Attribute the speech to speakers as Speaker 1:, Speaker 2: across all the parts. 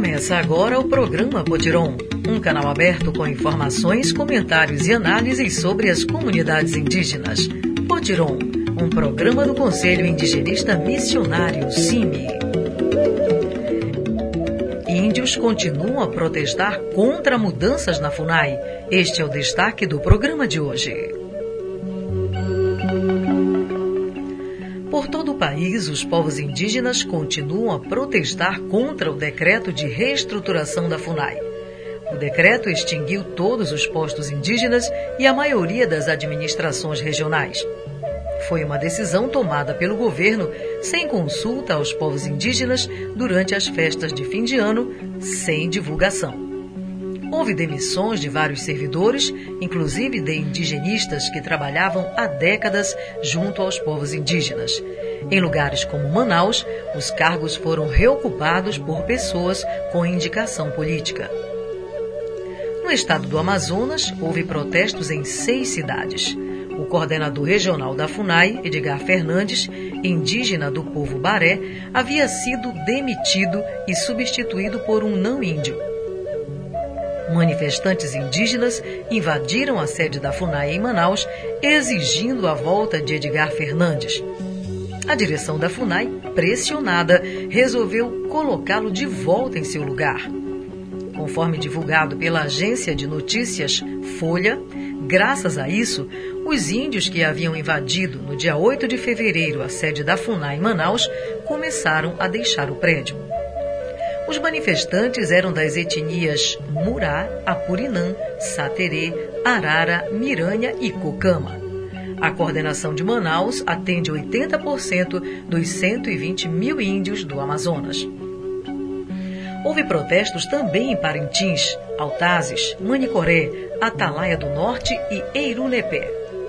Speaker 1: Começa agora o programa Potiron, um canal aberto com informações, comentários e análises sobre as comunidades indígenas. Potiron, um programa do Conselho Indigenista Missionário, CIMI. Índios continuam a protestar contra mudanças na FUNAI. Este é o destaque do programa de hoje. Por todo o país, os povos indígenas continuam a protestar contra o decreto de reestruturação da FUNAI. O decreto extinguiu todos os postos indígenas e a maioria das administrações regionais. Foi uma decisão tomada pelo governo sem consulta aos povos indígenas durante as festas de fim de ano, sem divulgação. Houve demissões de vários servidores, inclusive de indigenistas que trabalhavam há décadas junto aos povos indígenas. Em lugares como Manaus, os cargos foram reocupados por pessoas com indicação política. No estado do Amazonas, houve protestos em 6 cidades. O coordenador regional da FUNAI, Edgar Fernandes, indígena do povo Baré, havia sido demitido e substituído por um não-índio. Manifestantes indígenas invadiram a sede da FUNAI em Manaus, exigindo a volta de Edgar Fernandes. A direção da FUNAI, pressionada, resolveu colocá-lo de volta em seu lugar. Conforme divulgado pela agência de notícias Folha, graças a isso, os índios que haviam invadido no dia 8 de fevereiro a sede da FUNAI em Manaus começaram a deixar o prédio. Os manifestantes eram das etnias Murá, Apurinã, Saterê, Arara, Miranha e Cocama. A coordenação de Manaus atende 80% dos 120 mil índios do Amazonas. Houve protestos também em Parintins, Altazes, Manicoré, Atalaia do Norte e Eirunepé.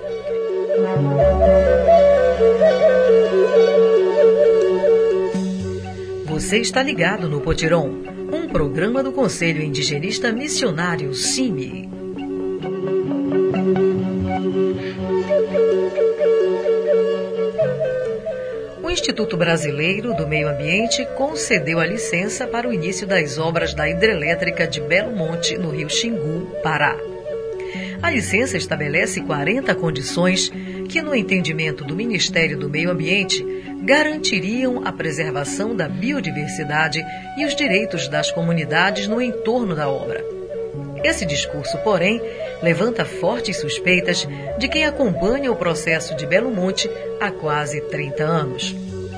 Speaker 1: Você está ligado no Potiron, um programa do Conselho Indigenista Missionário, CIMI. O Instituto Brasileiro do Meio Ambiente concedeu a licença para o início das obras da hidrelétrica de Belo Monte, no Rio Xingu, Pará. A licença estabelece 40 condições que, no entendimento do Ministério do Meio Ambiente, garantiriam a preservação da biodiversidade e os direitos das comunidades no entorno da obra. Esse discurso, porém, levanta fortes suspeitas de quem acompanha o processo de Belo Monte há quase 30 anos.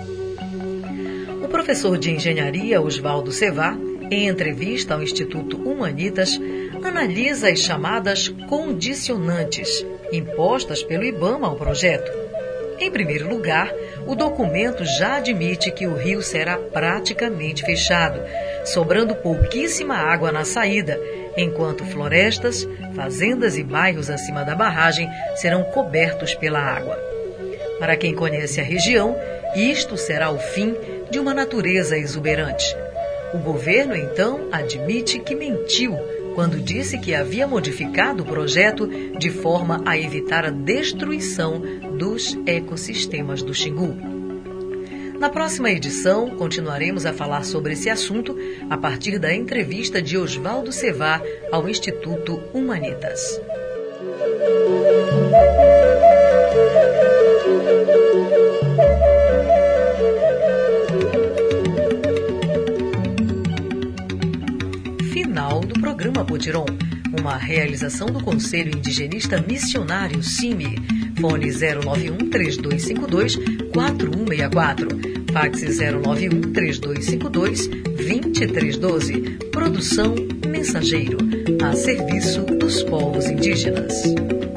Speaker 1: O professor de engenharia Oswaldo Sevá, em entrevista ao Instituto Humanitas, analisa as chamadas condicionantes impostas pelo IBAMA ao projeto. Em primeiro lugar, o documento já admite que o rio será praticamente fechado, sobrando pouquíssima água na saída, enquanto florestas, fazendas e bairros acima da barragem serão cobertos pela água. Para quem conhece a região, isto será o fim de uma natureza exuberante. O governo, então, admite que mentiu quando disse que havia modificado o projeto de forma a evitar a destruição dos ecossistemas do Xingu. Na próxima edição, continuaremos a falar sobre esse assunto a partir da entrevista de Oswaldo Sevá ao Instituto Humanitas. Final do programa Potiron, uma realização do Conselho Indigenista Missionário, CIMI. Fone 091-3252-4164. Fax 091-3252-2312. Produção Mensageiro, a serviço dos povos indígenas.